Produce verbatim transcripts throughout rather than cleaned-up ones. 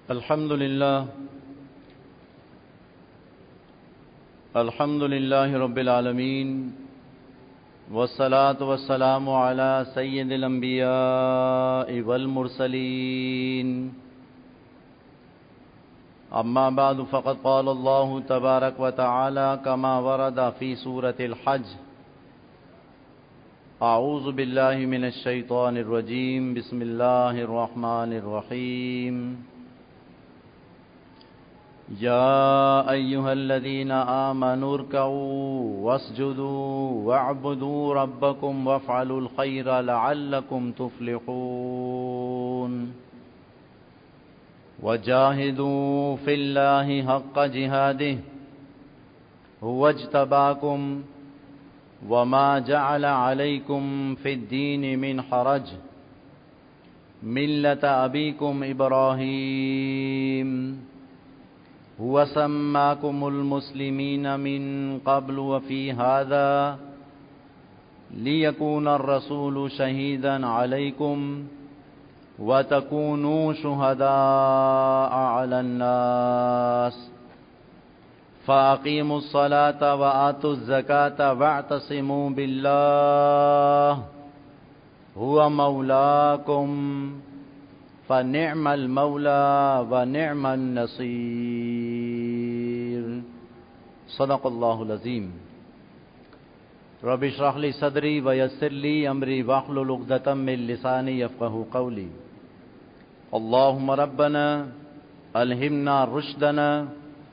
الحمد لله الحمد لله رب العالمين والصلاة والسلام على سيد الأنبياء والمرسلين أما بعد فقد قال الله تبارك وتعالى كما ورد في سورة الحج أعوذ بالله من الشيطان الرجيم بسم الله الرحمن الرحيم يا أيها الذين آمنوا اركعوا واسجدوا واعبدوا ربكم وافعلوا الخير لعلكم تفلحون وجاهدوا في الله حق جهاده هو اجتباكم وما جعل عليكم في الدين من حرج ملة أبيكم إبراهيم هو سماكم المسلمين من قبل وفي هذا ليكون الرسول شهيدا عليكم وتكونوا شهداء على الناس فأقيموا الصلاة وآتوا الزكاة واعتصموا بالله هو مولاكم فنعم المولى ونعم النصير صدق الله العظيم رب اشرح لي صدري ويسر لي أمري واحلل عقدة من لساني يفقهوا قولي اللهم ربنا ألهمنا رشدنا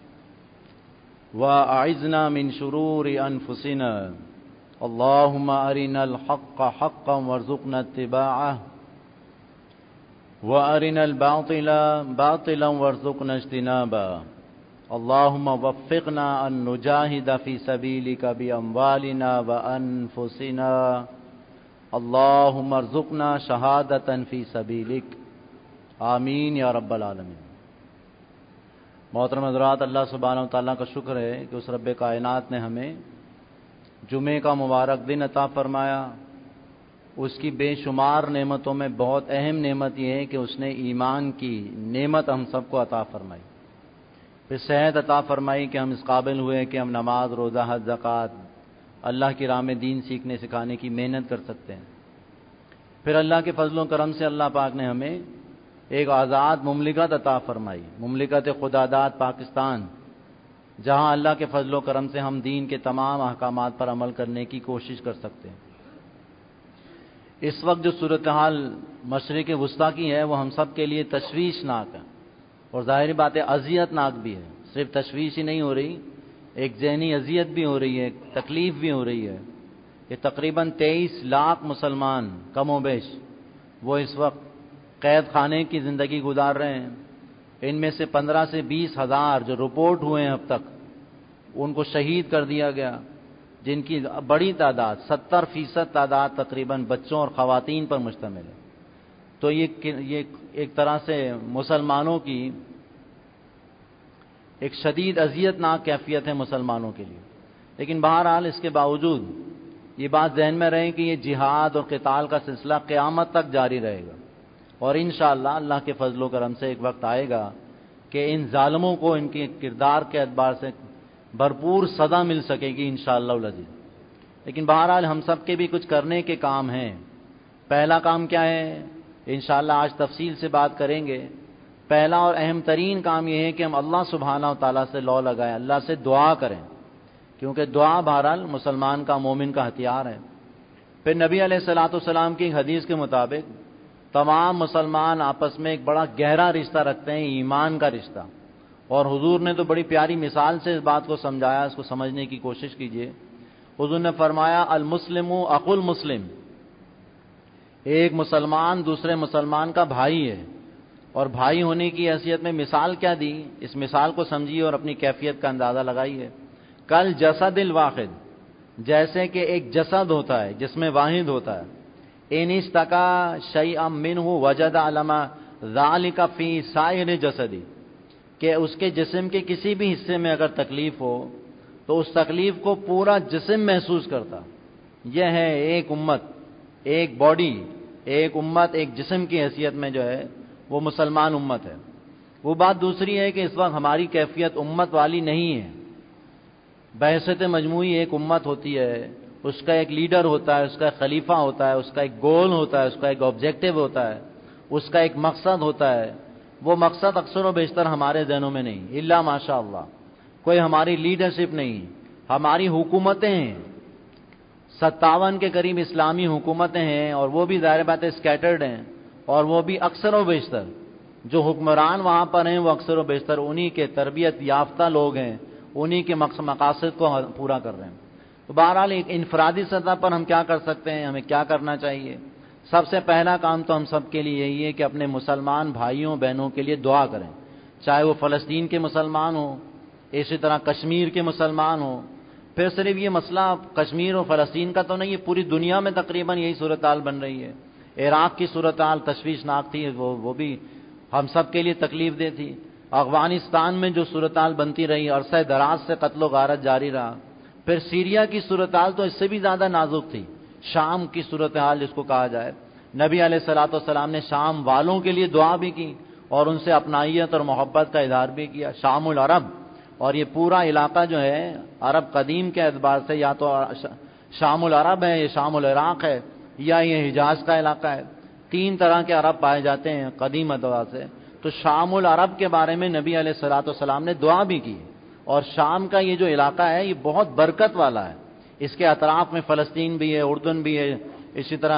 وأعذنا من شرور أنفسنا اللهم أرنا الحق حقا وارزقنا اتباعه وأرنا الباطل باطلا وارزقنا اجتنابه اللهم وفقنا أن نجاهد في سبيلك بأموالنا وأنفسنا اللهم ارزقنا شهادة في سبيلك آمین یا رب العالمین۔ محترم حضرات، اللہ سبحانہ و تعالیٰ کا شکر ہے کہ اس رب کائنات نے ہمیں جمعے کا مبارک دن عطا فرمایا۔ اس کی بے شمار نعمتوں میں بہت اہم نعمت یہ ہے کہ اس نے ایمان کی نعمت ہم سب کو عطا فرمائی، پھر صحت عطا فرمائی کہ ہم اس قابل ہوئے کہ ہم نماز، روزہ، حج، زکوٰۃ، اللہ کی راہ میں دین سیکھنے سکھانے کی محنت کر سکتے ہیں۔ پھر اللہ کے فضل و کرم سے اللہ پاک نے ہمیں ایک آزاد مملکت عطا فرمائی، مملکت خداداد پاکستان، جہاں اللہ کے فضل و کرم سے ہم دین کے تمام احکامات پر عمل کرنے کی کوشش کر سکتے ہیں۔ اس وقت جو صورتحال مشرق وسطیٰ کی ہے وہ ہم سب کے لیے تشویشناک ہے، اور ظاہری بات ہے اذیت ناک بھی ہے۔ صرف تشویش ہی نہیں ہو رہی، ایک ذہنی اذیت بھی ہو رہی ہے، تکلیف بھی ہو رہی ہے۔ یہ تقریباً تیئیس لاکھ مسلمان کم و بیش وہ اس وقت قید خانے کی زندگی گزار رہے ہیں۔ ان میں سے پندرہ سے بیس ہزار جو رپورٹ ہوئے ہیں اب تک، ان کو شہید کر دیا گیا، جن کی بڑی تعداد ستر فیصد تعداد تقریباً بچوں اور خواتین پر مشتمل ہے۔ تو یہ یہ ایک طرح سے مسلمانوں کی ایک شدید اذیت ناک کیفیت ہے مسلمانوں کے لیے۔ لیکن بہرحال اس کے باوجود یہ بات ذہن میں رہے کہ یہ جہاد اور قتال کا سلسلہ قیامت تک جاری رہے گا، اور انشاءاللہ اللہ کے فضل و کرم سے ایک وقت آئے گا کہ ان ظالموں کو ان کے کردار کے اعتبار سے بھرپور سزا مل سکے گی انشاءاللہ العزیز۔ لیکن بہرحال ہم سب کے بھی کچھ کرنے کے کام ہیں۔ پہلا کام کیا ہے؟ انشاءاللہ آج تفصیل سے بات کریں گے۔ پہلا اور اہم ترین کام یہ ہے کہ ہم اللہ سبحانہ و تعالیٰ سے لو لگائیں، اللہ سے دعا کریں، کیونکہ دعا بہرحال مسلمان کا، مومن کا ہتھیار ہے۔ پھر نبی علیہ الصلوۃ والسلام کی حدیث کے مطابق تمام مسلمان آپس میں ایک بڑا گہرا رشتہ رکھتے ہیں، ایمان کا رشتہ، اور حضور نے تو بڑی پیاری مثال سے اس بات کو سمجھایا، اس کو سمجھنے کی کوشش کیجئے۔ حضور نے فرمایا المسلم اخو المسلم، ایک مسلمان دوسرے مسلمان کا بھائی ہے، اور بھائی ہونے کی حیثیت میں مثال کیا دی، اس مثال کو سمجھیے اور اپنی کیفیت کا اندازہ لگائیے۔ کل جسد الواحد، جیسے کہ ایک جسد ہوتا ہے، جسم واحد ہوتا ہے، ان اشتکا شیئا منہ وجد علم ذالک فی سائر جسدی، کہ اس کے جسم کے کسی بھی حصے میں اگر تکلیف ہو تو اس تکلیف کو پورا جسم محسوس کرتا۔ یہ ہے ایک امت، ایک باڈی، ایک امت، ایک جسم کی حیثیت میں جو ہے وہ مسلمان امت ہے۔ وہ بات دوسری ہے کہ اس وقت ہماری کیفیت امت والی نہیں ہے. بحثت مجموعی ایک امت ہوتی ہے، اس کا ایک لیڈر ہوتا ہے، اس کا ایک خلیفہ ہوتا ہے، اس کا ایک گول ہوتا ہے، اس کا ایک آبجیکٹو ہوتا ہے، اس کا ایک مقصد ہوتا ہے. وہ مقصد اکثر و بیشتر ہمارے ذہنوں میں نہیں، الا ماشاء اللہ. کوئی ہماری لیڈرشپ نہیں، ہماری حکومتیں ہیں. ستاون کے قریب اسلامی حکومتیں ہیں، اور وہ بھی ظاہر بات ہے اسکیٹرڈ ہیں، اور وہ بھی اکثر و بیشتر جو حکمران وہاں پر ہیں وہ اکثر و بیشتر انہی کے تربیت یافتہ لوگ ہیں، انہی کے مقاصد کو پورا کر رہے ہیں. تو بہرحال ایک انفرادی سطح پر ہم کیا کر سکتے ہیں، ہمیں کیا کرنا چاہیے؟ سب سے پہلا کام تو ہم سب کے لیے یہی ہے کہ اپنے مسلمان بھائیوں بہنوں کے لیے دعا کریں، چاہے وہ فلسطین کے مسلمان ہوں، اسی طرح کشمیر کے مسلمان ہوں. پھر صرف یہ مسئلہ کشمیر اور فلسطین کا تو نہیں ہے، پوری دنیا میں تقریباً یہی صورتحال بن رہی ہے. عراق کی صورتحال تشویشناک تھی، وہ وہ بھی ہم سب کے لیے تکلیف دہ تھی. افغانستان میں جو صورتحال بنتی رہی، عرصہ دراز سے قتل و غارت جاری رہا. پھر سیریا کی صورتحال تو اس سے بھی زیادہ نازک تھی، شام کی صورتحال جس کو کہا جائے. نبی علیہ الصلوۃ والسلام نے شام والوں کے لیے دعا بھی کی اور ان سے اپنائیت اور محبت کا اظہار بھی کیا. شام العرب، اور یہ پورا علاقہ جو ہے عرب قدیم کے اعتبار سے یا تو شام العرب ہے، یا شام العراق ہے، یا یہ حجاز کا علاقہ ہے. تین طرح کے عرب پائے جاتے ہیں قدیم اعتبار سے. تو شام العرب کے بارے میں نبی علیہ الصلوۃ والسلام نے دعا بھی کی. اور شام کا یہ جو علاقہ ہے یہ بہت برکت والا ہے. اس کے اطراف میں فلسطین بھی ہے، اردن بھی ہے، اسی طرح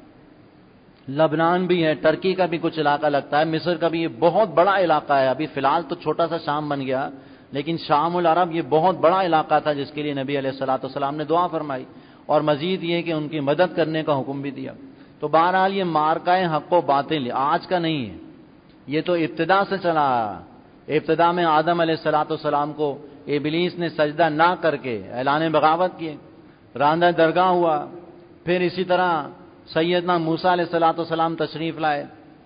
لبنان بھی ہے، ٹرکی کا بھی کچھ علاقہ لگتا ہے، مصر کا بھی. یہ بہت بڑا علاقہ ہے. ابھی فی الحال تو چھوٹا سا شام بن گیا، لیکن شام العرب یہ بہت بڑا علاقہ تھا جس کے لیے نبی علیہ الصلوۃ والسلام نے دعا فرمائی، اور مزید یہ کہ ان کی مدد کرنے کا حکم بھی دیا. تو بہرحال یہ مارکہ حق و باطل آج کا نہیں ہے، یہ تو ابتدا سے چلا. ابتدا میں آدم علیہ الصلوۃ والسلام کو ابلیس نے سجدہ نہ کر کے اعلان بغاوت کیے، راندہ درگاہ ہوا. پھر اسی طرح سیدنا موسیٰ علیہ الصلوۃ والسلام تشریف لائے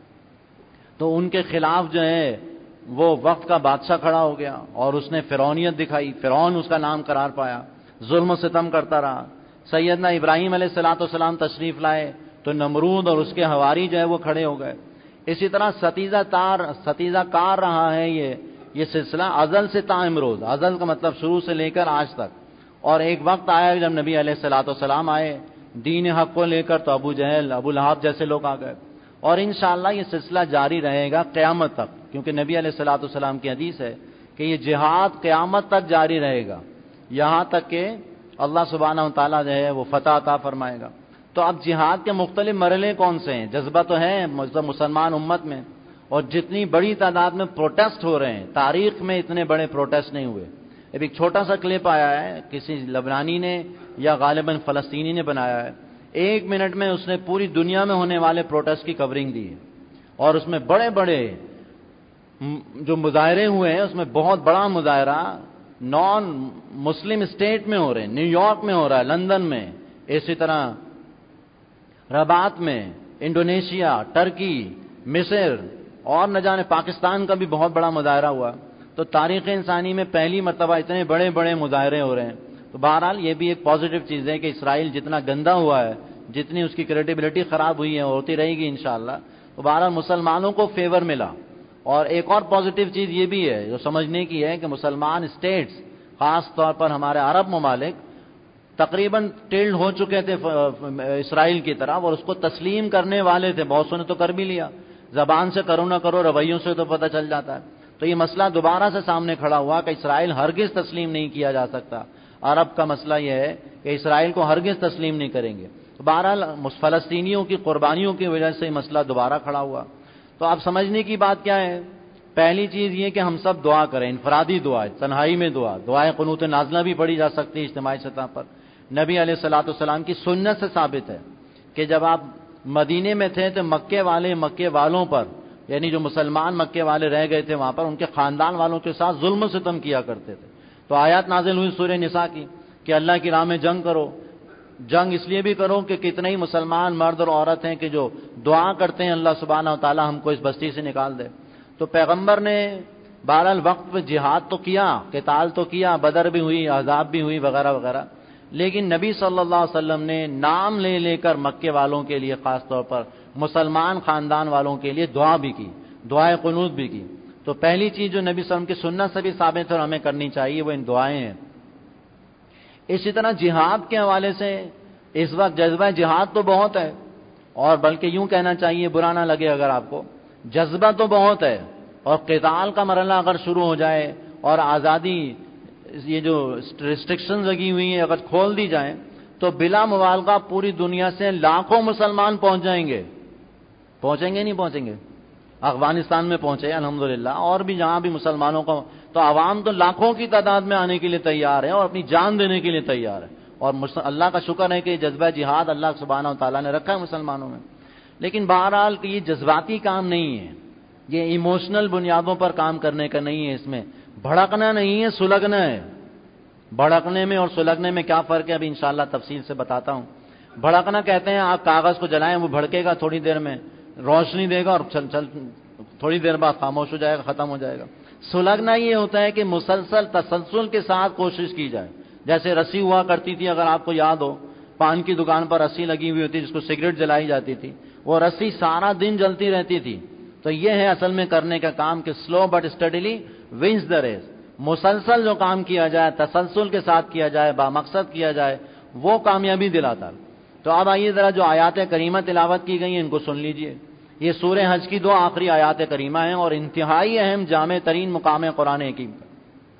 تو ان کے خلاف جو ہے وہ وقت کا بادشاہ کھڑا ہو گیا اور اس نے فرعونیت دکھائی. فرعون اس کا نام قرار پایا، ظلم و ستم کرتا رہا. سیدنا ابراہیم علیہ الصلوۃ والسلام تشریف لائے تو نمرود اور اس کے حواری جو ہے وہ کھڑے ہو گئے. اسی طرح ستیزہ تار ستیزہ کار رہا ہے یہ یہ سلسلہ ازل سے تا امروز. ازل کا مطلب شروع سے لے کر آج تک. اور ایک وقت آیا جب نبی علیہ الصلوۃ والسلام آئے دین حق کو لے کر تو ابو جہل ابو لہب جیسے لوگ آ گئے. اور انشاءاللہ یہ سلسلہ جاری رہے گا قیامت تک، کیونکہ نبی علیہ الصلوۃ والسلام کی حدیث ہے کہ یہ جہاد قیامت تک جاری رہے گا، یہاں تک کہ اللہ سبحانہ وتعالیٰ جو ہے وہ فتح عطا فرمائے گا. تو اب جہاد کے مختلف مرحلے کون سے ہیں؟ جذبہ تو ہے مسلمان امت میں، اور جتنی بڑی تعداد میں پروٹیسٹ ہو رہے ہیں، تاریخ میں اتنے بڑے پروٹیسٹ نہیں ہوئے. اب ایک چھوٹا سا کلپ آیا ہے، کسی لبنانی نے یا غالباً فلسطینی نے بنایا ہے. ایک منٹ میں اس نے پوری دنیا میں ہونے والے پروٹیسٹ کی کورنگ دی ہے، اور اس میں بڑے بڑے جو مظاہرے ہوئے ہیں اس میں بہت بڑا مظاہرہ نان مسلم اسٹیٹ میں ہو رہے ہیں. نیو یارک میں ہو رہا ہے، لندن میں، اسی طرح رباط میں، انڈونیشیا، ٹرکی، مصر، اور نہ جانے پاکستان کا بھی بہت بڑا مظاہرہ ہوا. تو تاریخ انسانی میں پہلی مرتبہ اتنے بڑے بڑے مظاہرے ہو رہے ہیں. تو بہرحال یہ بھی ایک پازیٹیو چیز ہے کہ اسرائیل جتنا گندا ہوا ہے، جتنی اس کی کریڈیبلٹی خراب ہوئی ہے، ہوتی رہے گی انشاءاللہ. تو بہرحال مسلمانوں کو فیور ملا. اور ایک اور پازیٹیو چیز یہ بھی ہے جو سمجھنے کی ہے کہ مسلمان اسٹیٹس، خاص طور پر ہمارے عرب ممالک، تقریباً ٹلڈ ہو چکے تھے اسرائیل کی طرف، اور اس کو تسلیم کرنے والے تھے. بہت سو نے تو کر بھی لیا، زبان سے کرو نہ کرو، رویوں سے تو پتہ چل جاتا ہے. تو یہ مسئلہ دوبارہ سے سامنے کھڑا ہوا کہ اسرائیل ہرگز تسلیم نہیں کیا جا سکتا. عرب کا مسئلہ یہ ہے کہ اسرائیل کو ہرگز تسلیم نہیں کریں گے. بہرحال فلسطینیوں کی قربانیوں کی وجہ سے یہ مسئلہ دوبارہ کھڑا ہوا. تو اب سمجھنے کی بات کیا ہے؟ پہلی چیز یہ کہ ہم سب دعا کریں، انفرادی دعا، تنہائی میں دعا. دعائیں قنوت نازلہ بھی پڑھی جا سکتی ہے اجتماعی سطح پر. نبی علیہ الصلوۃ والسلام کی سنت سے ثابت ہے کہ جب آپ مدینے میں تھے تو مکے والے مکے والوں پر، یعنی جو مسلمان مکے والے رہ گئے تھے وہاں پر، ان کے خاندان والوں کے ساتھ ظلم و ستم کیا کرتے تھے. تو آیات نازل ہوئی سورہ نساء کی کہ اللہ کی راہ میں جنگ کرو. جنگ اس لیے بھی کرو کہ کتنے ہی مسلمان مرد اور عورت ہیں کہ جو دعا کرتے ہیں اللہ سبحانہ و تعالی ہم کو اس بستی سے نکال دے. تو پیغمبر نے بہرحال وقت پہ جہاد تو کیا، قتال تو کیا، بدر بھی ہوئی، احزاب بھی ہوئی، وغیرہ وغیرہ. لیکن نبی صلی اللہ علیہ وسلم نے نام لے لے کر مکے والوں کے لیے، خاص طور پر مسلمان خاندان والوں کے لیے دعا بھی کی، دعائے قنوت بھی کی. تو پہلی چیز جو نبی صلی اللہ علیہ وسلم کی سنت سے بھی ثابت ہے اور ہمیں کرنی چاہیے وہ ان دعائیں ہیں۔ اسی طرح جہاد کے حوالے سے اس وقت جذبہ جہاد تو بہت ہے، اور بلکہ یوں کہنا چاہیے، برا نہ لگے اگر آپ کو، جذبہ تو بہت ہے، اور قتال کا مرحلہ اگر شروع ہو جائے اور آزادی یہ جو ریسٹرکشنز لگی ہوئی ہیں اگر کھول دی جائیں تو بلا مبالغہ پوری دنیا سے لاکھوں مسلمان پہنچ جائیں گے۔ پہنچیں گے نہیں پہنچیں گے؟ افغانستان میں پہنچے الحمدللہ، اور بھی جہاں بھی مسلمانوں کو، تو عوام تو لاکھوں کی تعداد میں آنے کے لیے تیار ہے اور اپنی جان دینے کے لیے تیار ہے، اور اللہ کا شکر ہے کہ جذبہ جہاد اللہ سبحانہ و تعالیٰ نے رکھا ہے مسلمانوں میں۔ لیکن بہرحال کہ یہ جذباتی کام نہیں ہے، یہ ایموشنل بنیادوں پر کام کرنے کا نہیں ہے، اس میں بھڑکنا نہیں ہے، سلگنا ہے۔ بھڑکنے میں اور سلگنے میں کیا فرق ہے ابھی انشاءاللہ تفصیل سے بتاتا ہوں۔ بھڑکنا کہتے ہیں آپ کاغذ کو جلائیں، وہ بھڑکے گا تھوڑی دیر میں، روشنی دے گا اور چل چل تھوڑی دیر بعد خاموش ہو جائے گا، ختم ہو جائے گا۔ سلگنا یہ ہوتا ہے کہ مسلسل تسلسل کے ساتھ کوشش کی جائے، جیسے رسی ہوا کرتی تھی، اگر آپ کو یاد ہو، پان کی دکان پر رسی لگی ہوئی ہوتی جس کو سگریٹ جلائی جاتی تھی، وہ رسی سارا دن جلتی رہتی تھی۔ تو یہ ہے اصل میں کرنے کا کام کہ slow but steadily wins the race, مسلسل جو کام کیا جائے، تسلسل کے ساتھ کیا جائے، با مقصد کیا جائے، وہ کامیابی دلاتا ہے۔ تو اب آئیے ذرا جو آیات کریمہ تلاوت کی گئی ہیں ان کو سن لیجئے۔ یہ سورہ حج کی دو آخری آیات کریمہ ہیں اور انتہائی اہم جامع ترین مقام ہے قرآن حکیم کا۔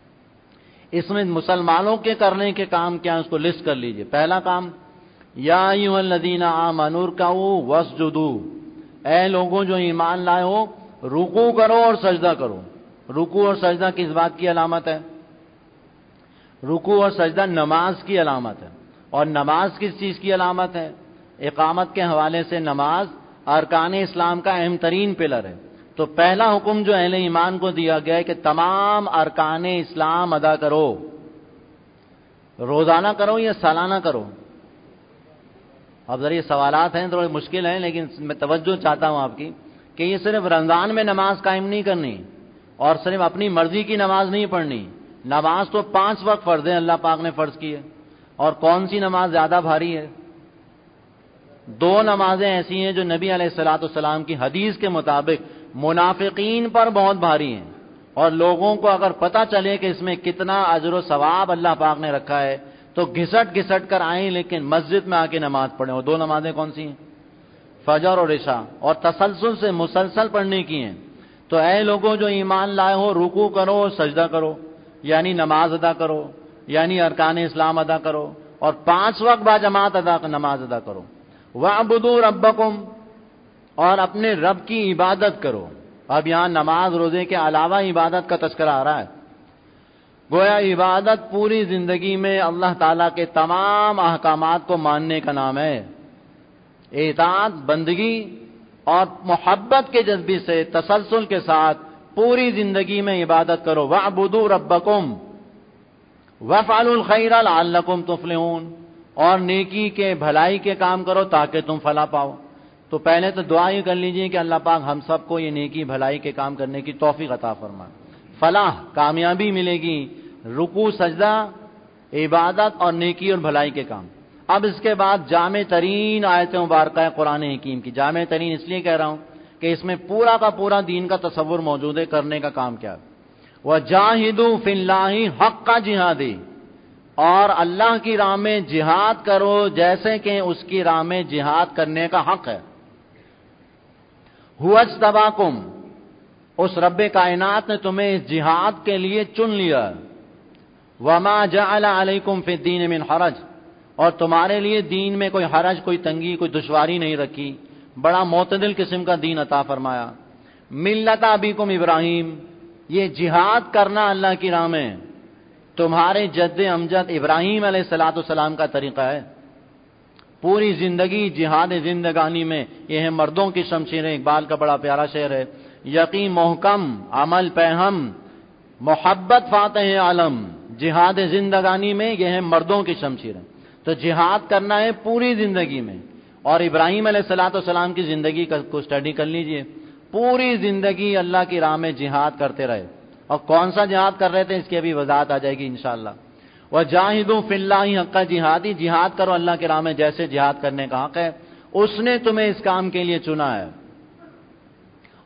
اس میں مسلمانوں کے کرنے کے کام کیا ہیں اس کو لسٹ کر لیجئے۔ پہلا کام، یا ایھا الذین آمنوا ارکعوا واسجدوا، اے لوگوں جو ایمان لائے ہو رکوع کرو اور سجدہ کرو۔ رکوع اور سجدہ کس بات کی علامت ہے؟ رکوع اور سجدہ نماز کی علامت ہے، اور نماز کس چیز کی علامت ہے؟ اقامت کے حوالے سے نماز ارکان اسلام کا اہم ترین پلر ہے۔ تو پہلا حکم جو اہل ایمان کو دیا گیا ہے کہ تمام ارکان اسلام ادا کرو۔ روزانہ کرو یا سالانہ کرو؟ اب ذرا یہ سوالات ہیں تھوڑے مشکل ہیں، لیکن میں توجہ چاہتا ہوں آپ کی کہ یہ صرف رمضان میں نماز قائم نہیں کرنی اور صرف اپنی مرضی کی نماز نہیں پڑھنی۔ نماز تو پانچ وقت فرض ہے، اللہ پاک نے فرض کی ہے۔ اور کون سی نماز زیادہ بھاری ہے؟ دو نمازیں ایسی ہیں جو نبی علیہ الصلوۃ والسلام کی حدیث کے مطابق منافقین پر بہت بھاری ہیں، اور لوگوں کو اگر پتہ چلے کہ اس میں کتنا اجر و ثواب اللہ پاک نے رکھا ہے تو گھسٹ گھسٹ کر آئیں لیکن مسجد میں آ کے نماز پڑھیں۔ وہ دو نمازیں کون سی ہیں؟ فجر اور عشاء، اور تسلسل سے مسلسل پڑھنے کی ہیں۔ تو اے لوگوں جو ایمان لائے ہو رکوع کرو اور سجدہ کرو، یعنی نماز ادا کرو، یعنی ارکان اسلام ادا کرو، اور پانچ وقت با جماعت ادا نماز ادا کرو۔ وَاعْبُدُوا رَبَّكُمْ، اور اپنے رب کی عبادت کرو۔ اب یہاں نماز روزے کے علاوہ عبادت کا تذکرہ آ رہا ہے۔ گویا عبادت پوری زندگی میں اللہ تعالیٰ کے تمام احکامات کو ماننے کا نام ہے۔ اطاعت، بندگی اور محبت کے جذبے سے تسلسل کے ساتھ پوری زندگی میں عبادت کرو۔ وَاعْبُدُوا رَبَّكُمْ وَافْعَلُوا الْخَيْرَ لَعَلَّكُمْ تُفْلِحُونَ، اور نیکی کے بھلائی کے کام کرو تاکہ تم فلاح پاؤ۔ تو پہلے تو دعا ہی کر لیجئے کہ اللہ پاک ہم سب کو یہ نیکی بھلائی کے کام کرنے کی توفیق عطا فرمائے۔ فلاح، کامیابی ملے گی، رکوع سجدہ، عبادت اور نیکی اور بھلائی کے کام۔ اب اس کے بعد جامع ترین آیت مبارکہ ہے قرآن حکیم کی۔ جامع ترین اس لیے کہہ رہا ہوں کہ اس میں پورا کا پورا دین کا تصور موجود ہے، کرنے کا کام کیا ہے۔ وَجَاهِدُوا فِي اللَّهِ حَقَّ جِهَادِهِ، اور اللہ کی راہ میں جہاد کرو جیسے کہ اس کی راہ میں جہاد کرنے کا حق ہے۔ هُوَ اجْتَبَاكُمْ، اس رب کائنات نے تمہیں اس جہاد کے لیے چن لیا۔ وَمَا جَعَلَ عَلَيْكُمْ فِي الدِّينِ مِنْ حَرَجٍ، اور تمہارے لیے دین میں کوئی حرج، کوئی تنگی، کوئی دشواری نہیں رکھی، بڑا معتدل قسم کا دین عطا فرمایا۔ ملت ابیکم ابراہیم، یہ جہاد کرنا اللہ کی راہ میں تمہارے جد امجد ابراہیم علیہ الصلوۃ والسلام کا طریقہ ہے۔ پوری زندگی جہاد زندگانی میں، یہ ہے مردوں کی شمشیر، اقبال کا بڑا پیارا شعر ہے، یقین محکم عمل پہم محبت فاتح عالم، جہاد زندگانی میں یہ ہے مردوں کی شمشیر ہے۔ تو جہاد کرنا ہے پوری زندگی میں، اور ابراہیم علیہ الصلوۃ والسلام کی زندگی کو اسٹڈی کر لیجئے، پوری زندگی اللہ کی راہ میں جہاد کرتے رہے۔ اور کون سا جہاد کر رہے تھے اس کی ابھی وضاحت آ جائے گی انشاءاللہ۔ وَجَاهِدُوا فِي اللَّهِ حَقَّ جِهَادِهِ، جہاد کرو اللہ کی راہ میں جیسے جہاد کرنے کا حق ہے، اس نے تمہیں اس کام کے لیے چنا ہے۔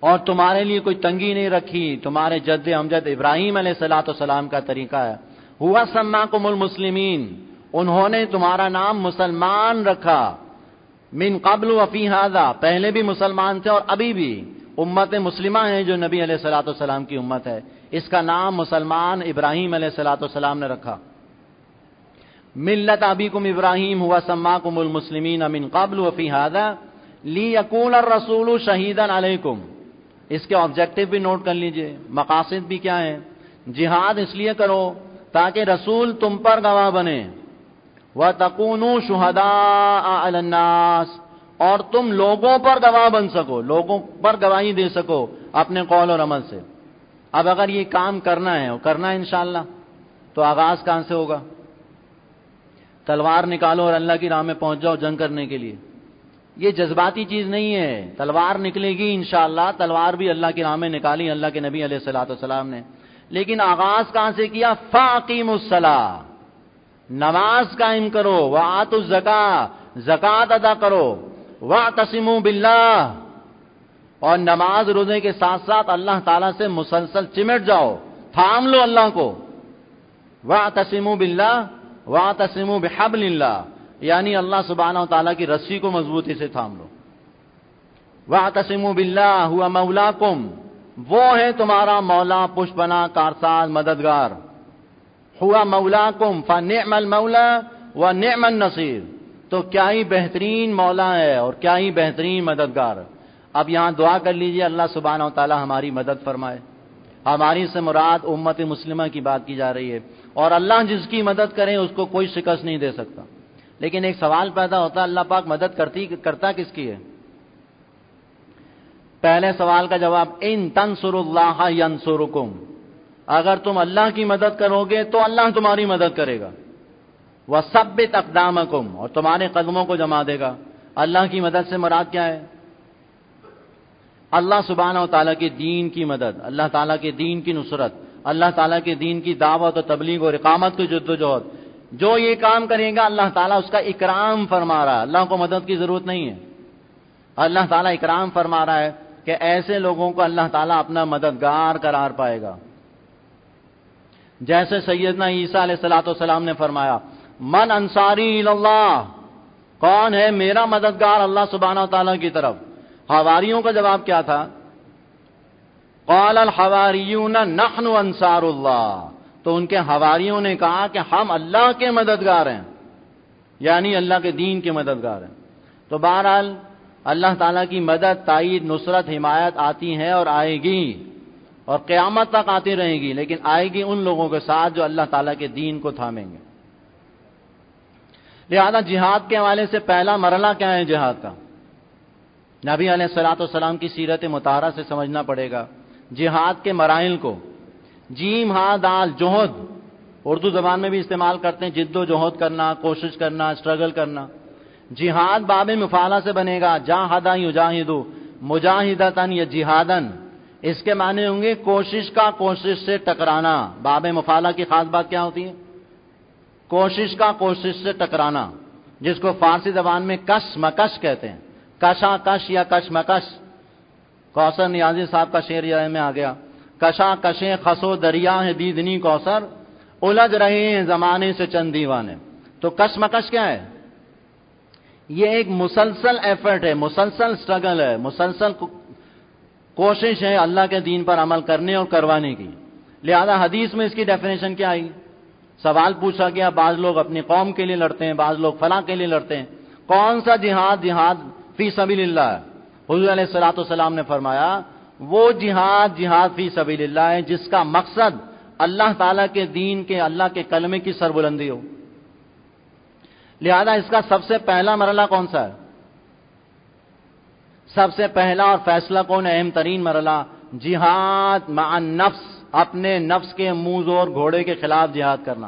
اور تمہارے لیے کوئی تنگی نہیں رکھی، تمہارے جد امجد ابراہیم علیہ الصلوۃ والسلام کا طریقہ ہے. ہوا سماکم المسلمین، انہوں نے تمہارا نام مسلمان رکھا. من قبل وفی ھذا، پہلے بھی مسلمان تھے اور ابھی بھی امت مسلمہ ہے جو نبی علیہ الصلوۃ والسلام کی امت ہے، اس کا نام مسلمان ابراہیم علیہ الصلوۃ والسلام نے رکھا. ملت ابیکم ابراہیم ہوا سماکم المسلمین من قبل وفی ھذا لیکون الرسول شہیدا علیکم. اس کے آبجیکٹو بھی نوٹ کر لیجئے، مقاصد بھی کیا ہیں. جہاد اس لیے کرو تاکہ رسول تم پر گواہ بنے. وَتَكُونُوا شُهَدَاءَ عَلَى النَّاسِ، اور تم لوگوں پر گواہ بن سکو، لوگوں پر گواہی دے سکو اپنے قول اور عمل سے. اب اگر یہ کام کرنا ہے اور کرنا ہے انشاءاللہ، تو آغاز کہاں سے ہوگا؟ تلوار نکالو اور اللہ کی راہ میں پہنچ جاؤ جنگ کرنے کے لیے. یہ جذباتی چیز نہیں ہے. تلوار نکلے گی انشاءاللہ، تلوار بھی اللہ کی راہ میں نکالی اللہ کے نبی علیہ الصلوۃ والسلام نے. لیکن آغاز کہاں سے کیا؟ فَأَقِیمُوا الصَّلَاةَ، نماز قائم کرو. وَآتُوا الزَّکَاةَ، زکات ادا کرو. وَاعْتَصِمُوا بِاللَّهِ، اور نماز روزے کے ساتھ ساتھ اللہ تعالیٰ سے مسلسل چمٹ جاؤ، تھام لو اللہ کو. وَاعْتَصِمُوا بِاللَّهِ وَاعْتَصِمُوا بِحَبْلِ اللَّهِ، یعنی اللہ سبحانہ و تعالیٰ کی رسی کو مضبوطی سے تھام لو. وَاعْتَصِمُوا بِاللَّهِ هُوَ مَوْلَاكُمْ، وہ ہے تمہارا مولا، پشت بنا، کارساز، مددگار. ہوا مولاکم فنعم المولا ونعم النصیر، تو کیا ہی بہترین مولا ہے اور کیا ہی بہترین مددگار. اب یہاں دعا کر لیجئے اللہ سبحانہ و تعالی ہماری مدد فرمائے. ہماری سے مراد امت مسلمہ کی بات کی جا رہی ہے، اور اللہ جس کی مدد کرے اس کو کوئی شکست نہیں دے سکتا. لیکن ایک سوال پیدا ہوتا ہے، اللہ پاک مدد کرتی کرتا کس کی ہے؟ پہلے سوال کا جواب ان تنصروا اللہ ینصرکم، اگر تم اللہ کی مدد کرو گے تو اللہ تمہاری مدد کرے گا. وَثَبِّتْ أَقْدَامَكُمْ، اور تمہارے قدموں کو جما دے گا. اللہ کی مدد سے مراد کیا ہے؟ اللہ سبحانہ و تعالیٰ کے دین کی مدد، اللہ تعالیٰ کے دین کی نصرت، اللہ تعالیٰ کے دین کی دعوت و تبلیغ اور اقامت کی جد و جہد. جو یہ کام کرے گا اللہ تعالیٰ اس کا اکرام فرما رہا ہے. اللہ کو مدد کی ضرورت نہیں ہے، اللہ تعالیٰ اکرام فرما رہا ہے کہ ایسے لوگوں کو اللہ تعالیٰ اپنا مددگار قرار پائے گا. جیسے سیدنا عیسیٰ علیہ الصلوۃ والسلام نے فرمایا من انصاری اللہ، کون ہے میرا مددگار اللہ سبحانہ و تعالیٰ کی طرف. حواریوں کا جواب کیا تھا؟ قال الحواریون نحن انصار اللہ، تو ان کے حواریوں نے کہا کہ ہم اللہ کے مددگار ہیں، یعنی اللہ کے دین کے مددگار ہیں. تو بہرحال اللہ تعالیٰ کی مدد، تائید، نصرت، حمایت آتی ہے اور آئے گی، اور قیامت تک آتی رہے گی، لیکن آئے گی ان لوگوں کے ساتھ جو اللہ تعالیٰ کے دین کو تھامیں گے. لہذا جہاد کے حوالے سے پہلا مرحلہ کیا ہے جہاد کا؟ نبی علیہ الصلوۃ والسلام کی سیرت مطہرہ سے سمجھنا پڑے گا جہاد کے مراحل کو. جیم ہا دال جوہد، اردو زبان میں بھی استعمال کرتے ہیں، جد و جہد کرنا، کوشش کرنا، اسٹرگل کرنا. جہاد باب مفعلہ سے بنے گا، جاہدا یجاہدو، مجاہدتن یا جہادن. اس کے معنی ہوں گے کوشش کا کوشش سے ٹکرانا. باب مفعلہ کی خاص بات کیا ہوتی ہے؟ کوشش کا کوشش سے ٹکرانا، جس کو فارسی زبان میں کش مکش کہتے ہیں. کشا کش یا کش مکش. کوثر نیازی صاحب کا شعر یہ میں آ گیا، کشا کشیں خسو دریا ہے دیدنی کوثر، الجھ رہے ہیں زمانے سے چند دیوانے. تو کش مکش کیا ہے؟ یہ ایک مسلسل ایفرٹ ہے، مسلسل سٹرگل ہے، مسلسل کوشش ہے اللہ کے دین پر عمل کرنے اور کروانے کی. لہذا حدیث میں اس کی ڈیفینیشن کیا آئی؟ سوال پوچھا گیا، بعض لوگ اپنی قوم کے لیے لڑتے ہیں، بعض لوگ فلاں کے لیے لڑتے ہیں. کون سا جہاد جہاد فی سبیل اللہ ہے؟ حضور علیہ الصلوۃ والسلام نے فرمایا وہ جہاد جہاد فی سبیل اللہ ہے جس کا مقصد اللہ تعالیٰ کے دین کے، اللہ کے کلمے کی سربلندی ہو. لہذا اس کا سب سے پہلا مرحلہ کون سا ہے؟ سب سے پہلا اور فیصلہ کون ہے؟ اہم ترین مرحلہ جہاد مع النفس، اپنے نفس کے منہ زور گھوڑے کے خلاف جہاد کرنا.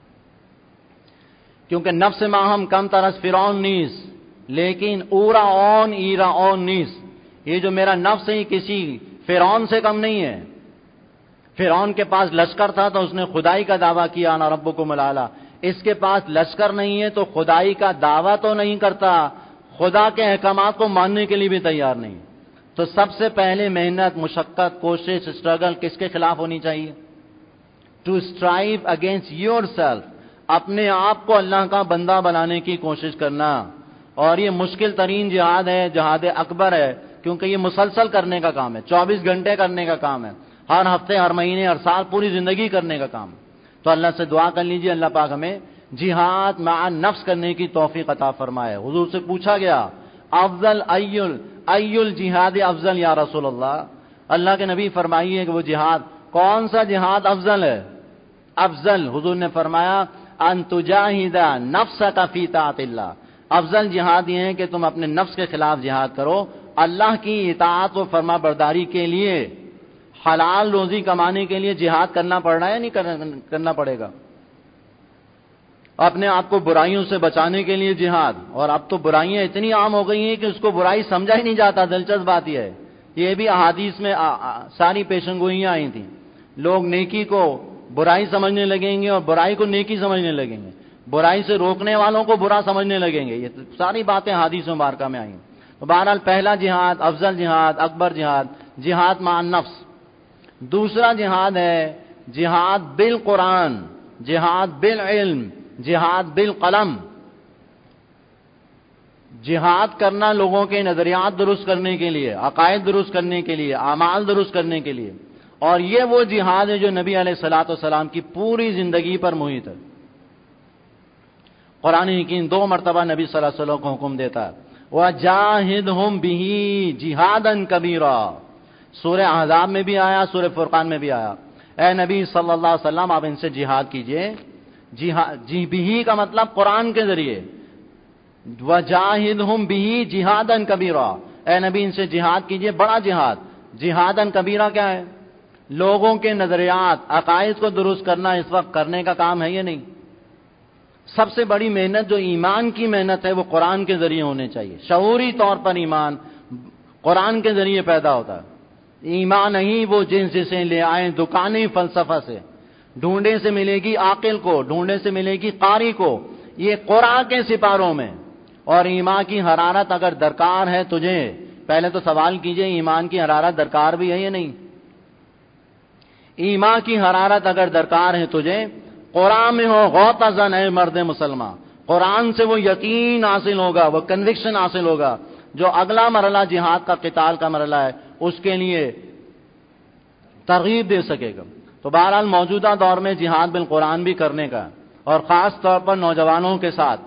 کیونکہ نفس ماہم کم ترس فرعون نیس، لیکن اورا اون ایرا اون نیس، یہ جو میرا نفس ہے کسی فرعون سے کم نہیں ہے. فرعون کے پاس لشکر تھا تو اس نے خدائی کا دعویٰ کیا انا ربکم الاعلی. اس کے پاس لشکر نہیں ہے تو خدائی کا دعویٰ تو نہیں کرتا، خدا کے احکامات کو ماننے کے لیے بھی تیار نہیں. تو سب سے پہلے محنت، مشقت، کوشش، اسٹرگل کس کے خلاف ہونی چاہیے؟ To strive against yourself, اپنے آپ کو اللہ کا بندہ بنانے کی کوشش کرنا. اور یہ مشکل ترین جہاد ہے، جہاد اکبر ہے، کیونکہ یہ مسلسل کرنے کا کام ہے، چوبیس گھنٹے کرنے کا کام ہے، ہر ہفتے، ہر مہینے، ہر سال، پوری زندگی کرنے کا کام. تو اللہ سے دعا کر لیجئے اللہ پاک ہمیں جہاد مع نفس کرنے کی توفیق عطا فرمائے. حضور سے پوچھا گیا افضل ایل ایل جہاد افضل یا رسول اللہ، اللہ کے نبی فرمائیے کہ وہ جہاد کون سا جہاد افضل ہے؟ افضل، حضور نے فرمایا ان تجاہد نفسک فی طاعت اللہ، افضل جہاد یہ ہے کہ تم اپنے نفس کے خلاف جہاد کرو، اللہ کی اطاعت و فرما برداری کے لیے، حلال روزی کمانے کے لیے جہاد کرنا پڑ رہا ہے یا نہیں کرنا پڑے گا؟ اپنے آپ کو برائیوں سے بچانے کے لیے جہاد. اور اب تو برائیاں اتنی عام ہو گئی ہیں کہ اس کو برائی سمجھا ہی نہیں جاتا. دلچسپ بات یہ ہے، یہ بھی احادیث میں آ, آ, ساری پیشن گوئیاں آئی تھیں. لوگ نیکی کو برائی سمجھنے لگیں گے اور برائی کو نیکی سمجھنے لگیں گے، برائی سے روکنے والوں کو برا سمجھنے لگیں گے. یہ ساری باتیں حدیث مبارکہ میں آئیں. تو بہرحال پہلا جہاد، افضل جہاد، اکبر جہاد، جہاد مع النفس. دوسرا جہاد ہے جہاد بالقرآن، جہاد بالعلم، جہاد بالقلم. جہاد کرنا لوگوں کے نظریات درست کرنے کے لیے، عقائد درست کرنے کے لیے، اعمال درست کرنے کے لیے. اور یہ وہ جہاد ہے جو نبی علیہ الصلوۃ والسلام کی پوری زندگی پر محیط ہے. قرآن حکیم دو مرتبہ نبی صلی اللہ علیہ وسلم کو حکم دیتا ہے وَجَاهِدْهُمْ بِهِ جِهَادًا كَبِيرًا. سورہ احزاب میں بھی آیا، سورہ فرقان میں بھی آیا. اے نبی صلی اللہ علیہ وسلم آپ ان سے جہاد کیجئے. جی بھی کا مطلب قرآن کے ذریعے، وَجَاهِدْهُمْ بِهِ جِهَادًا كَبِيرًا، اے نبی ان سے جہاد کیجئے، بڑا جہاد. جہادًا کبیرہ کیا ہے؟ لوگوں کے نظریات، عقائد کو درست کرنا اس وقت کرنے کا کام ہے یا نہیں؟ سب سے بڑی محنت جو ایمان کی محنت ہے وہ قرآن کے ذریعے ہونے چاہیے. شعوری طور پر ایمان قرآن کے ذریعے پیدا ہوتا ہے. ایمان نہیں وہ جن جسے لے آئیں دکانیں فلسفہ سے، ڈھونڈے سے ملے گی عاقل کو، ڈھونڈے سے ملے گی قاری کو، یہ قرآن کے سپاروں میں. اور ایمان کی حرارت اگر درکار ہے تجھے، پہلے تو سوال کیجئے ایمان کی حرارت درکار بھی ہے یا نہیں؟ ایمان کی حرارت اگر درکار ہے تجھے، قرآن میں ہو غوط ازن اے مرد مسلمان، قرآن سے وہ یقین حاصل ہوگا، وہ کنوکشن حاصل ہوگا جو اگلا مرحلہ جہاد کا قتال کا مرحلہ ہے اس کے لیے ترغیب دے سکے گا. تو بہرحال موجودہ دور میں جہاد بالقرآن بھی کرنے کا، اور خاص طور پر نوجوانوں کے ساتھ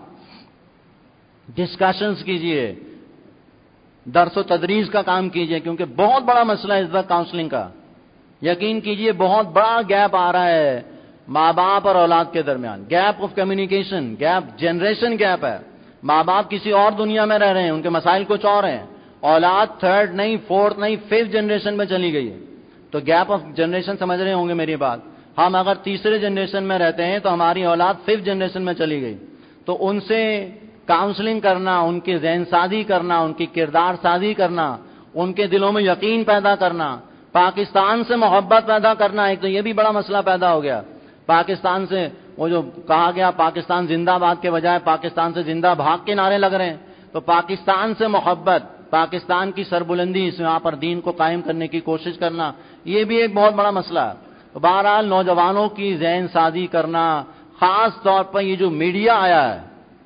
ڈسکشنز کیجئے، درس و تدریس کا کام کیجئے، کیونکہ بہت بڑا مسئلہ ہے اس وقت کاؤنسلنگ کا. یقین کیجئے بہت بڑا گیپ آ رہا ہے ماں باپ اور اولاد کے درمیان، gap of communication, gap generation gap ہے. ماں باپ کسی اور دنیا میں رہ رہے ہیں، ان کے مسائل کچھ اور ہیں، اولاد تھرڈ نہیں، فورتھ نہیں، ففتھ جنریشن میں چلی گئی ہے. تو گیپ آف جنریشن سمجھ رہے ہوں گے میری بات. ہم اگر تیسرے جنریشن میں رہتے ہیں تو ہماری اولاد ففتھ جنریشن میں چلی گئی. تو ان سے کاؤنسلنگ کرنا، ان کی ذہن سازی کرنا، ان کی کردار سازی کرنا، ان کے دلوں میں یقین پیدا کرنا، پاکستان سے محبت پیدا کرنا. ایک تو یہ بھی بڑا مسئلہ پیدا ہو گیا. پاکستان سے وہ جو کہا گیا پاکستان زندہ باد کے بجائے پاکستان سے زندہ بھاگ کے نعرے لگ رہے ہیں. تو پاکستان سے محبت، پاکستان کی سربلندی، اس یہاں پر دین کو قائم کرنے کی کوشش کرنا، یہ بھی ایک بہت بڑا مسئلہ ہے. تو بہرحال نوجوانوں کی ذہن سازی کرنا، خاص طور پر یہ جو میڈیا آیا ہے،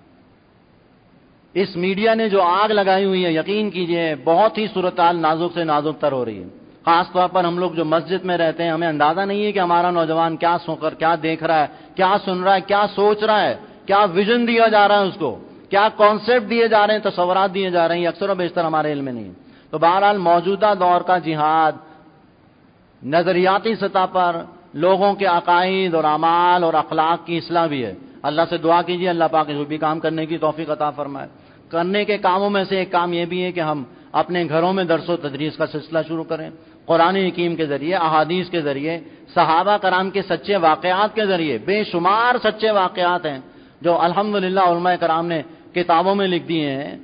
اس میڈیا نے جو آگ لگائی ہوئی ہے، یقین کیجئے بہت ہی صورتحال نازک سے نازک تر ہو رہی ہے. خاص طور پر ہم لوگ جو مسجد میں رہتے ہیں، ہمیں اندازہ نہیں ہے کہ ہمارا نوجوان کیا سو کر کیا دیکھ رہا ہے، کیا سن رہا ہے، کیا سوچ رہا ہے، کیا ویژن دیا جا رہا ہے اس کو، کیا کانسیپٹ دیے جا رہے ہیں، تصورات دیے جا رہے ہیں، یہ اکثر و بیشتر ہمارے علم میں نہیں ہے. تو بہرحال موجودہ دور کا جہاد نظریاتی سطح پر لوگوں کے عقائد اور اعمال اور اخلاق کی اصلاح بھی ہے. اللہ سے دعا کیجیے اللہ پاک جو بھی کام کرنے کی توفیق عطا فرمائے. کرنے کے کاموں میں سے ایک کام یہ بھی ہے کہ ہم اپنے گھروں میں درس و تدریس کا سلسلہ شروع کریں، قرآن حکیم کے ذریعے، احادیث کے ذریعے، صحابہ کرام کے سچے واقعات کے ذریعے. بے شمار سچے واقعات ہیں جو الحمدللہ علماء کرام نے کتابوں میں لکھ دیے ہیں.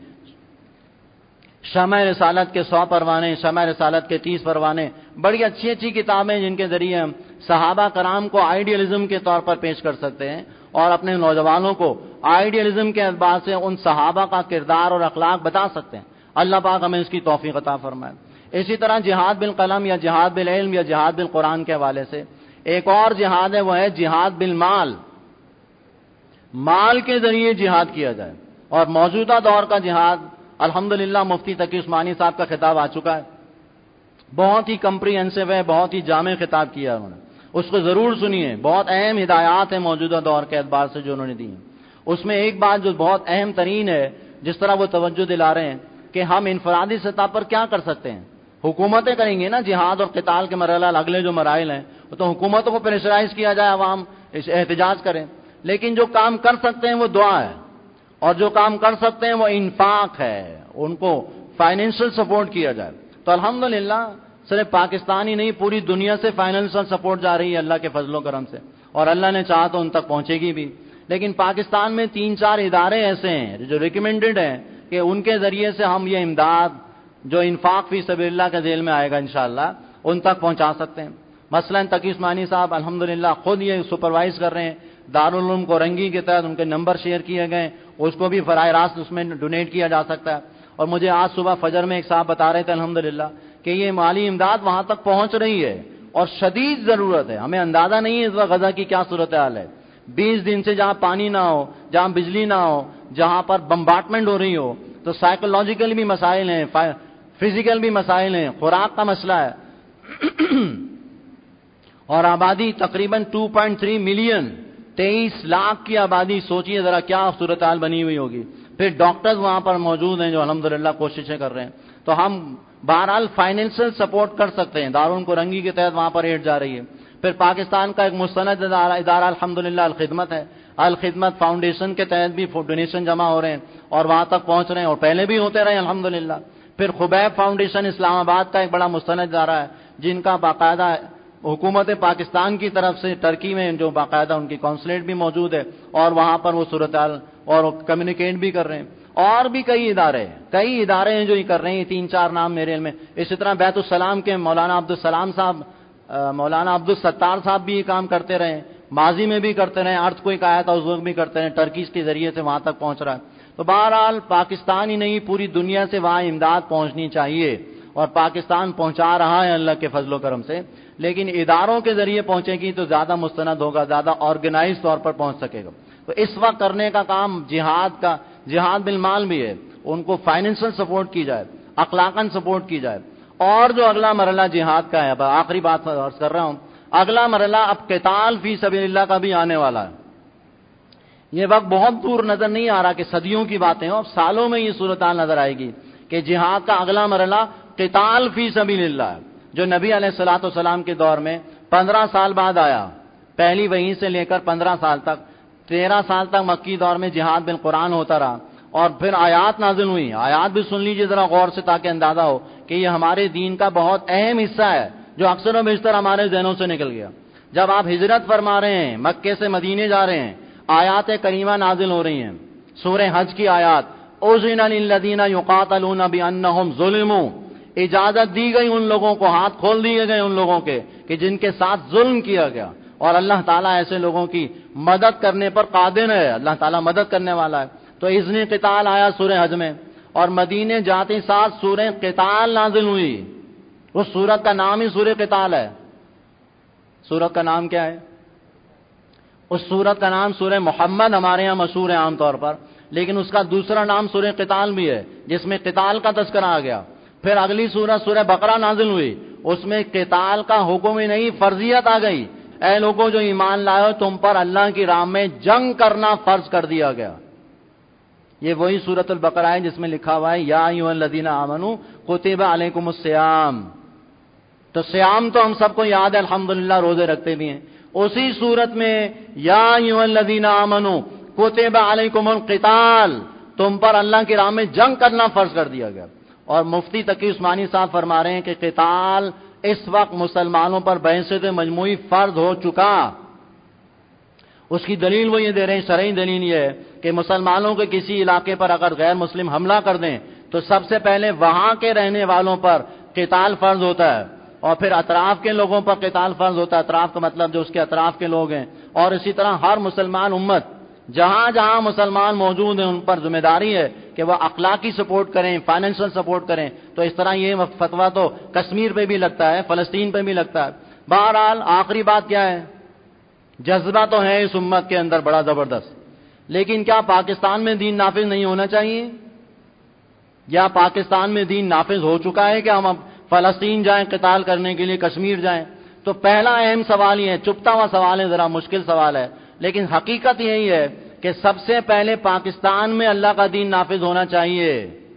شمع رسالت کے سو پروانے، شمع رسالت کے تیس پروانے، بڑی اچھی اچھی کتابیں جن کے ذریعے ہم صحابہ کرام کو آئیڈیلزم کے طور پر پیش کر سکتے ہیں اور اپنے نوجوانوں کو آئیڈیلزم کے اعتبار سے ان صحابہ کا کردار اور اخلاق بتا سکتے ہیں. اللہ پاک ہمیں اس کی توفیق عطا فرمائے. اسی طرح جہاد بالقلم یا جہاد بالعلم یا جہاد بالقرآن کے حوالے سے ایک اور جہاد ہے، وہ ہے جہاد بالمال، مال کے ذریعے جہاد کیا جائے. اور موجودہ دور کا جہاد الحمدللہ مفتی تقی عثمانی صاحب کا خطاب آ چکا ہے، بہت ہی کمپریہنسو ہے، بہت ہی جامع خطاب کیا انہوں نے، اس کو ضرور سنیے. بہت اہم ہدایات ہیں موجودہ دور کے اعتبار سے جو انہوں نے دی ہیں. اس میں ایک بات جو بہت اہم ترین ہے، جس طرح وہ توجہ دلا رہے ہیں کہ ہم انفرادی سطح پر کیا کر سکتے ہیں. حکومتیں کریں گے نا جہاد اور قتال کے مرحلہ، اگلے جو مراحل ہیں تو حکومتوں کو پریشرائز کیا جائے، عوام احتجاج کریں. لیکن جو کام کر سکتے ہیں وہ دعا ہے، اور جو کام کر سکتے ہیں وہ انفاق ہے، ان کو فائنینشل سپورٹ کیا جائے. تو الحمدللہ صرف پاکستان ہی نہیں، پوری دنیا سے فائنینشل سپورٹ جا رہی ہے اللہ کے فضل و کرم سے، اور اللہ نے چاہا تو ان تک پہنچے گی بھی. لیکن پاکستان میں تین چار ادارے ایسے ہیں جو ریکمینڈڈ ہیں کہ ان کے ذریعے سے ہم یہ امداد جو انفاق فی سبیل اللہ کے ذیل میں آئے گا انشاءاللہ ان تک پہنچا سکتے ہیں. مثلا تقی عثمانی صاحب الحمدللہ خود یہ سپروائز کر رہے ہیں، دارالعلوم کورنگی کے تحت ان کے نمبر شیئر کیے گئے، اس کو بھی براہ راست اس میں ڈونیٹ کیا جا سکتا ہے. اور مجھے آج صبح فجر میں ایک صاحب بتا رہے تھے الحمدللہ کہ یہ مالی امداد وہاں تک پہنچ رہی ہے اور شدید ضرورت ہے. ہمیں اندازہ نہیں ہے اس وقت غزہ کی کیا صورتحال ہے. بیس دن سے جہاں پانی نہ ہو، جہاں بجلی نہ ہو، جہاں پر بمبارٹمنٹ ہو رہی ہو، تو سائیکولوجیکل بھی مسائل ہیں، فزیکل بھی مسائل ہیں، خوراک کا مسئلہ ہے. اور آبادی تقریباً دو پوائنٹ تین ملین، تیئیس لاکھ کی آبادی، سوچئے ذرا کیا صورتحال بنی ہوئی ہوگی. پھر ڈاکٹرز وہاں پر موجود ہیں جو الحمدللہ کوششیں کر رہے ہیں. تو ہم بہرحال فائنینشل سپورٹ کر سکتے ہیں، دارالعلوم کورنگی کے تحت وہاں پر ایڈ جا رہی ہے. پھر پاکستان کا ایک مستند ادارہ الحمدللہ الخدمت ہے، الخدمت فاؤنڈیشن کے تحت بھی ڈونیشن جمع ہو رہے ہیں اور وہاں تک پہنچ رہے ہیں، اور پہلے بھی ہوتے رہے الحمدللہ. پھر خبیب فاؤنڈیشن اسلام آباد کا ایک بڑا مستند ادارہ ہے جن کا باقاعدہ حکومت پاکستان کی طرف سے ٹرکی میں جو باقاعدہ ان کی کونسلیٹ بھی موجود ہے اور وہاں پر وہ صورتحال اور کمیونیکیٹ بھی کر رہے ہیں. اور بھی کئی ادارے ہیں کئی ادارے ہیں جو یہ کر رہے ہیں، تین چار نام میرے علم میں. اسی طرح بیت السلام کے مولانا عبدالسلام صاحب، مولانا عبدالستار صاحب بھی یہ کام کرتے رہے، ماضی میں بھی کرتے رہے، ارتھ کوئی آیا تھا اس وقت بھی کرتے رہے، ٹرکیز کے ذریعے سے وہاں تک پہنچ رہا ہے. تو بہرحال پاکستان ہی نہیں پوری دنیا سے وہاں امداد پہنچنی چاہیے، اور پاکستان پہنچا رہا ہے اللہ کے فضل و کرم سے. لیکن اداروں کے ذریعے پہنچے گی تو زیادہ مستند ہوگا، زیادہ آرگنائز طور پر پہنچ سکے گا. تو اس وقت کرنے کا کام جہاد کا، جہاد بالمال بھی ہے، ان کو فائنینشل سپورٹ کی جائے، اخلاقاً سپورٹ کی جائے. اور جو اگلا مرحلہ جہاد کا ہے، اب آخری بات عرض کر رہا ہوں، اگلا مرحلہ اب قتال فی سبیل اللہ کا بھی آنے والا ہے. یہ وقت بہت دور نظر نہیں آ رہا کہ صدیوں کی باتیں ہوں، اب سالوں میں یہ صورتحال نظر آئے گی کہ جہاد کا اگلا مرحلہ قتال فی سبیل اللہ ہے، جو نبی علیہ الصلوۃ والسلام کے دور میں پندرہ سال بعد آیا. پہلی وحی سے لے کر پندرہ سال تک، تیرہ سال تک مکی دور میں جہاد بالقرآن ہوتا رہا، اور پھر آیات نازل ہوئی. آیات بھی سن لیجئے ذرا غور سے تاکہ اندازہ ہو کہ یہ ہمارے دین کا بہت اہم حصہ ہے جو اکثر و بیشتر ہمارے ذہنوں سے نکل گیا. جب آپ ہجرت فرما رہے ہیں، مکے سے مدینے جا رہے ہیں، آیات کریمہ نازل ہو رہی ہیں. سورہ حج کی آیات، اذن للذین یقاتلون بانہم ظلموا، اجازت دی گئی ان لوگوں کو، ہاتھ کھول دیے گئے ان لوگوں کے کہ جن کے ساتھ ظلم کیا گیا، اور اللہ تعالیٰ ایسے لوگوں کی مدد کرنے پر قادر ہے، اللہ تعالیٰ مدد کرنے والا ہے. تو اذن قتال آیا سورہ حج میں، اور مدینے جاتے ساتھ سورہ قتال نازل ہوئی. اس سورت کا نام ہی سورہ قتال ہے. سورت کا نام کیا ہے؟ اس سورت کا نام سورہ محمد ہمارے ہاں مشہور ہے عام طور پر، لیکن اس کا دوسرا نام سورہ قتال بھی ہے جس میں قتال کا تذکرہ آ گیا. پھر اگلی سورت سورہ بقرہ نازل ہوئی، اس میں قتال کا حکم ہی نہیں فرضیت آ گئی. اے لوگوں جو ایمان لائے ہو، تم پر اللہ کی راہ میں جنگ کرنا فرض کر دیا گیا. یہ وہی سورۃ البقرہ ہے جس میں لکھا ہوا ہے یا ایھا الذین آمنوا کتب علیکم الصیام. تو صیام تو ہم سب کو یاد ہے، الحمدللہ روزے رکھتے بھی ہیں. اسی صورت میں یا ایھا الذین آمنوا کتب علیکم القتال، تم پر اللہ کی راہ میں جنگ کرنا فرض کر دیا گیا. اور مفتی تقی عثمانی صاحب فرما رہے ہیں کہ قتال اس وقت مسلمانوں پر بحثیت مجموعی فرض ہو چکا. اس کی دلیل وہ یہ دے رہے ہیں، شرعی دلیل یہ ہے کہ مسلمانوں کے کسی علاقے پر اگر غیر مسلم حملہ کر دیں تو سب سے پہلے وہاں کے رہنے والوں پر قتال فرض ہوتا ہے، اور پھر اطراف کے لوگوں پر قتال فرض ہوتا ہے. اطراف کا مطلب جو اس کے اطراف کے لوگ ہیں، اور اسی طرح ہر مسلمان امت جہاں جہاں مسلمان موجود ہیں ان پر ذمہ داری ہے کہ وہ اخلاقی سپورٹ کریں، فائنینشل سپورٹ کریں، تو اس طرح یہ فتویٰ تو کشمیر پہ بھی لگتا ہے، فلسطین پہ بھی لگتا ہے۔ بہرحال آخری بات کیا ہے؟ جذبہ تو ہے اس امت کے اندر بڑا زبردست، لیکن کیا پاکستان میں دین نافذ نہیں ہونا چاہیے؟ یا پاکستان میں دین نافذ ہو چکا ہے کہ ہم اب فلسطین جائیں قتال کرنے کے لیے، کشمیر جائیں؟ تو پہلا اہم سوال یہ ہے، چپتا ہوا سوال ہے، ذرا مشکل سوال ہے، لیکن حقیقت یہی ہے کہ سب سے پہلے پاکستان میں اللہ کا دین نافذ ہونا چاہیے۔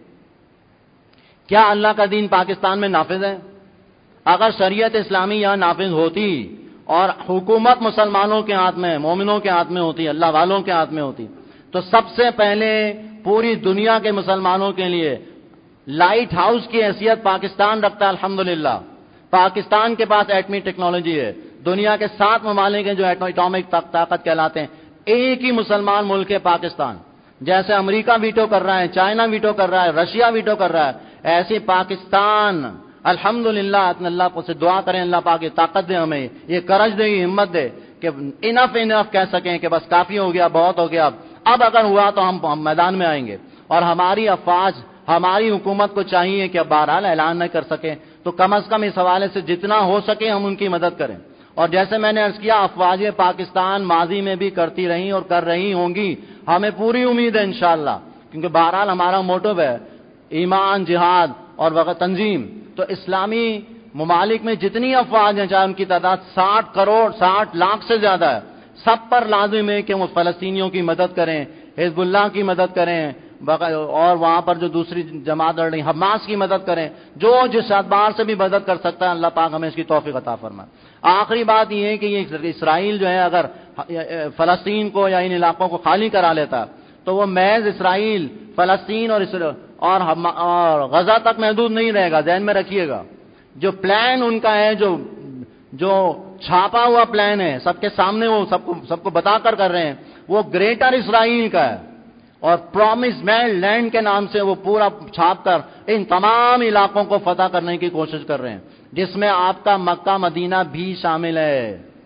کیا اللہ کا دین پاکستان میں نافذ ہے؟ اگر شریعت اسلامی یہاں نافذ ہوتی اور حکومت مسلمانوں کے ہاتھ میں، مومنوں کے ہاتھ میں ہوتی، اللہ والوں کے ہاتھ میں ہوتی، تو سب سے پہلے پوری دنیا کے مسلمانوں کے لیے لائٹ ہاؤس کی حیثیت پاکستان رکھتا ہے۔ الحمدللہ پاکستان کے پاس ایٹمی ٹیکنالوجی ہے، دنیا کے سات ممالک ہیں جو ایٹامک طاقت کہلاتے ہیں، ایک ہی مسلمان ملک ہے پاکستان۔ جیسے امریکہ ویٹو کر رہا ہے، چائنا ویٹو کر رہا ہے، رشیا ویٹو کر رہا ہے، ایسے پاکستان الحمدللہ اللہ سے دعا کریں اللہ پاک یہ طاقت دے، ہمیں یہ کرج دے، یہ ہمت دے کہ انف انف کہہ سکیں کہ بس کافی ہو گیا، بہت ہو گیا، اب اگر ہوا تو ہم میدان میں آئیں گے۔ اور ہماری افواج، ہماری حکومت کو چاہیے کہ اب بہرحال اعلان نہ کر سکیں تو کم از کم اس حوالے سے جتنا ہو سکے ہم ان کی مدد کریں۔ اور جیسے میں نے عرض کیا، افواج پاکستان ماضی میں بھی کرتی رہی اور کر رہی ہوں گی، ہمیں پوری امید ہے انشاءاللہ، کیونکہ بہرحال ہمارا موٹو ہے ایمان، جہاد اور وقت تنظیم۔ تو اسلامی ممالک میں جتنی افواج ہیں، چاہے ان کی تعداد ساٹھ کروڑ ساٹھ لاکھ سے زیادہ ہے، سب پر لازم ہے کہ وہ فلسطینیوں کی مدد کریں، حزب اللہ کی مدد کریں، اور وہاں پر جو دوسری جماعت لڑ رہی حماس کی مدد کریں، جو جس اعتبار سے بھی مدد کر سکتا ہے اللہ پاک ہمیں اس کی توفیق عطا فرمائے۔ آخری بات یہ ہے کہ یہ اسرائیل جو ہے اگر فلسطین کو یا ان علاقوں کو خالی کرا لیتا تو وہ محض اسرائیل، فلسطین اور اور غزہ تک محدود نہیں رہے گا، ذہن میں رکھیے گا۔ جو پلان ان کا ہے، جو جو چھاپا ہوا پلان ہے، سب کے سامنے وہ سب کو سب کو بتا کر کر رہے ہیں، وہ گریٹر اسرائیل کا ہے، اور پرومس لینڈ کے نام سے وہ پورا چھاپ کر ان تمام علاقوں کو فتح کرنے کی کوشش کر رہے ہیں، جس میں آپ کا مکہ مدینہ بھی شامل ہے،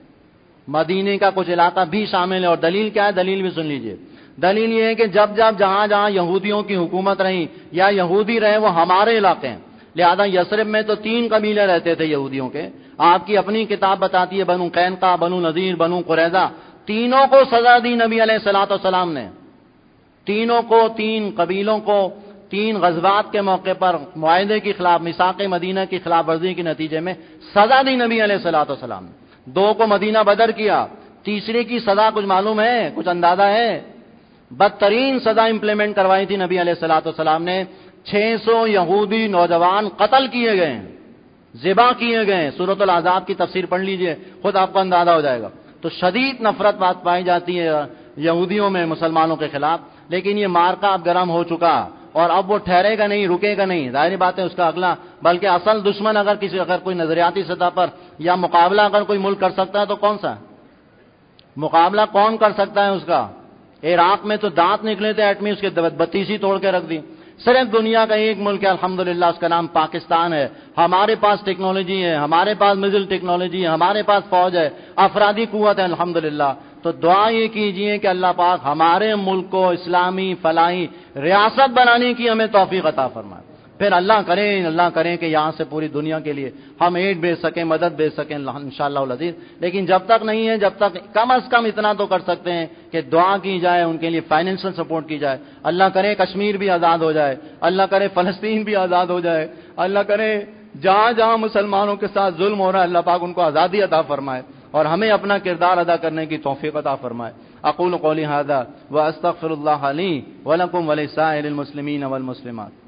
مدینے کا کچھ علاقہ بھی شامل ہے۔ اور دلیل کیا ہے؟ دلیل بھی سن لیجئے۔ دلیل یہ ہے کہ جب جب جہاں جہاں یہودیوں کی حکومت رہی یا یہودی رہے وہ ہمارے علاقے ہیں، لہذا یثرب میں تو تین قبیلے رہتے تھے یہودیوں کے، آپ کی اپنی کتاب بتاتی ہے بنو قینقاع، بنو نذیر، بنو قریظہ، تینوں کو سزا دی نبی علیہ الصلوۃ والسلام نے، تینوں کو، تین قبیلوں کو تین غزوات کے موقع پر معاہدے کی خلاف، میثاق مدینہ کی خلاف ورزی کے نتیجے میں سزا دی نبی علیہ الصلوۃ والسلام نے، دو کو مدینہ بدر کیا، تیسرے کی سزا کچھ معلوم ہے؟ کچھ اندازہ ہے؟ بدترین سزا امپلیمنٹ کروائی تھی نبی علیہ الصلوۃ والسلام نے، چھ سو یہودی نوجوان قتل کیے گئے، ذبح کیے گئے۔ سورۃ الاحزاب کی تفسیر پڑھ لیجئے، خود آپ کو اندازہ ہو جائے گا۔ تو شدید نفرت بات پائی جاتی ہے یہودیوں میں مسلمانوں کے خلاف، لیکن یہ مارکا اب گرم ہو چکا اور اب وہ ٹھہرے گا نہیں، رکے گا نہیں، ظاہر بات ہے اس کا اگلا، بلکہ اصل دشمن اگر کسی اگر کوئی نظریاتی سطح پر یا مقابلہ اگر کوئی ملک کر سکتا ہے تو کون سا مقابلہ کون کر سکتا ہے اس کا؟ عراق میں تو دانت نکلے تھے ایٹمی، اس کے بتیسی توڑ کے رکھ دی۔ صرف دنیا کا ایک ملک ہے الحمدللہ، اس کا نام پاکستان ہے، ہمارے پاس ٹیکنالوجی ہے، ہمارے پاس میزائل ٹیکنالوجی ہے، ہمارے پاس فوج ہے، افرادی قوت ہے الحمدللہ۔ تو دعا یہ کیجئے کہ اللہ پاک ہمارے ملک کو اسلامی فلاحی ریاست بنانے کی ہمیں توفیق عطا فرمائے، پھر اللہ کریں اللہ کریں کہ یہاں سے پوری دنیا کے لیے ہم ایڈ بھیج سکیں، مدد بھیج سکیں انشاءاللہ العزیز۔ لیکن جب تک نہیں ہے، جب تک کم از کم اتنا تو کر سکتے ہیں کہ دعا کی جائے، ان کے لیے فائنینشل سپورٹ کی جائے، اللہ کرے کشمیر بھی آزاد ہو جائے، اللہ کرے فلسطین بھی آزاد ہو جائے، اللہ کرے جہاں جہاں مسلمانوں کے ساتھ ظلم ہو رہا ہے اللہ پاک ان کو آزادی عطا فرمائے اور ہمیں اپنا کردار ادا کرنے کی توفیق عطا فرمائے۔ اقول قولی ھذا واستغفر اللہ لی ولکم ولسائر المسلمین والمسلمات۔